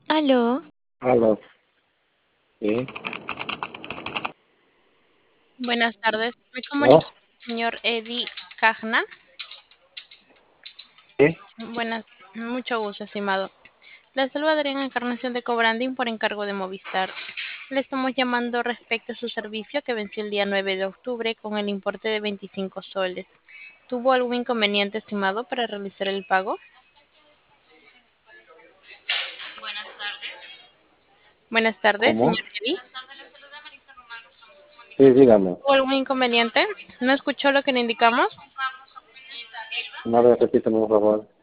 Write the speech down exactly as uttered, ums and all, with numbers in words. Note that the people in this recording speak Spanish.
Aló, Aló, sí, buenas tardes. Me ¿no? comunico con el señor Eddie Cajna. Sí, Buenas, mucho gusto, estimado. La saluda Adriana Encarnación de Cobranding por encargo de Movistar. Le estamos llamando respecto a su servicio que venció el día nueve de octubre con el importe de veinticinco soles. ¿Tuvo algún inconveniente, estimado, para realizar el pago? Buenas tardes, señor ¿cómo? Eddie. Sí, dígame. ¿Tuvo algún inconveniente? ¿No escuchó lo que le indicamos? Una vez repítame, por favor.